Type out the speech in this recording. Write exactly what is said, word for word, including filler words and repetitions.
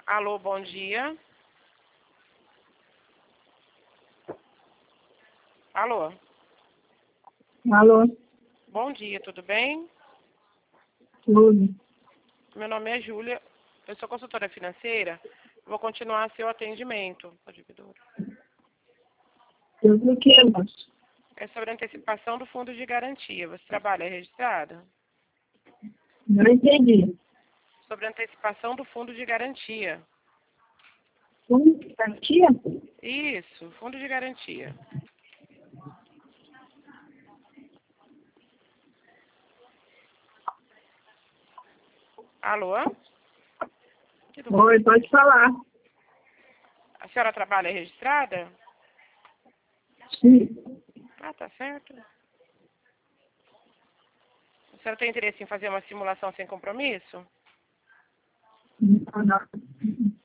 Alô, bom dia. Alô. Alô, Bom dia, tudo bem? tudo. Meu nome é Júlia, eu sou consultora financeira. Vou continuar seu atendimento. Tudo o que, moço? É sobre a antecipação do fundo de garantia. Você trabalha registrada? Não entendi. Sobre a antecipação do fundo de garantia. Como garantia? Isso, fundo de garantia. Alô? Tudo bom? Oi, pode falar. A senhora trabalha registrada? Sim. Ah, tá certo. A senhora tem interesse em fazer uma simulação sem compromisso? Não, não.